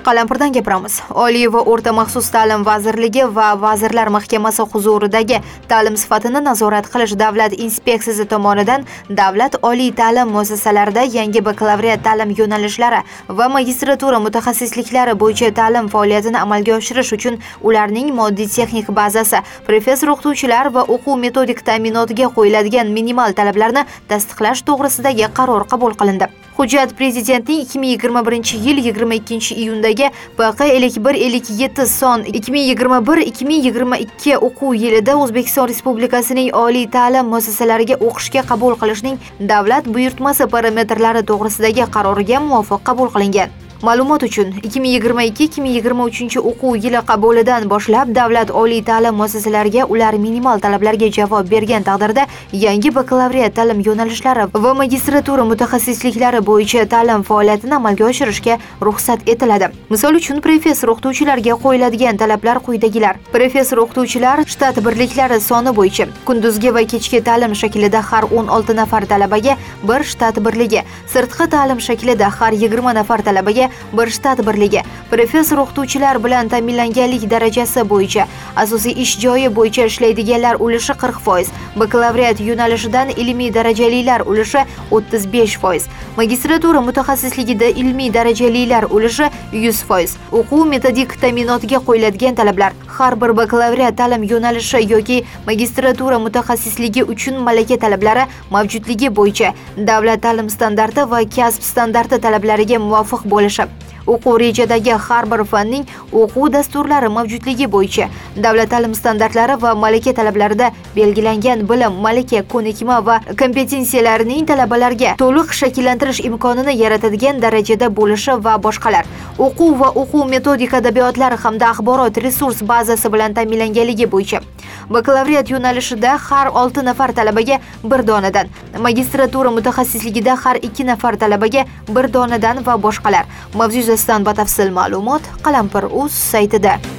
Qalampirdan gapiramiz. Oliy va o'rta maxsus ta'lim vazirligi va Vazirlar Mahkamasi huzuridagi ta'lim sifatini nazorat qilish davlat inspeksiyasi tomonidan davlat oliy ta'lim muassasalarida yangi bakalavriat ta'lim yo'nalishlari va magistratura mutaxassisliklari bo'yicha ta'lim faoliyatini amalga oshirish uchun ularning moddiy-texnik bazasi, professor-o'qituvchilar va o'quv metodik ta'minotiga qo'yiladigan minimal talablarni tasdiqlash to'g'risidagi qaror qabul qilindi. Hujjat Prezidentning 2021-yil 22-iyundagi BQ 5157 son 2021-2022 o'quv yilida O'zbekiston Respublikasining oliy ta'lim muassasalariga o'qishga qabul qilishning davlat buyurtmasi parametrlari to'g'risidagi qaroriga muvofiq qabul qilingan. Ma'lumot uchun 2022-2023 o'quv yili qabulidan boshlab davlat oliy ta'lim muassasalariga ular minimal talablarga javob bergan taqdirda yangi bakalavriat ta'lim yo'nalishlari va magistratura mutaxassisliklari bo'yicha ta'lim faoliyatini amalga oshirishga ruxsat etiladi. Misol uchun, professor-o'qituvchilarga qo'yiladigan talablar quyidagilar. Professor-o'qituvchilar shtat birliklari soni bo'yicha kunduzgi va kechki ta'lim shaklida har 16 nafar talabaga 1 shtat birligi, sirtqi ta'lim shaklida har 20 nafar talabaga 1 shtat birligi, professor-o'qituvchilar bilan ta'minlanganlik darajasi bo'yicha asosiy ish joyi bo'yicha ishlaydiganlar ulushi 40%, bakalavriat yo'nalishidan ilmiy darajalilar ulushi 35%, magistratura mutaxassisligida ilmiy darajalilar ulushi 100%. O'quv metodik ta'minotiga qo'yiladigan talablar: har bir bakalavriat ta'lim yo'nalishi yoki magistratura mutaxassisligi uchun malaka talablari mavjudligi bo'yicha davlat ta'lim standarti va kasb standarti talablariga muvofiq bo'lishi, o'quv rejadagi har bir fanning o'quv dasturlari mavjudligi bo'yicha davlat ta'lim standartlari va malaka talablarida belgilangan bilim, malaka, ko'nikma va kompetensiyalarining talabalarga to'liq shakllantirish imkonini yaratadigan darajada bo'lishi va boshqalar. O'quv va o'quv metodik adabiyotlari hamda axborot resurs bazasi bilan ta'minlanganligi bo'yicha bakalavriat yo'nalishida har 6 nafar talabaga 1 donadan, magistratura mutaxassisligida har 2 nafar talabaga 1 donadan va boshqalar. Mavzu yuzasidan batafsil ma'lumot Qalampir.uz saytida.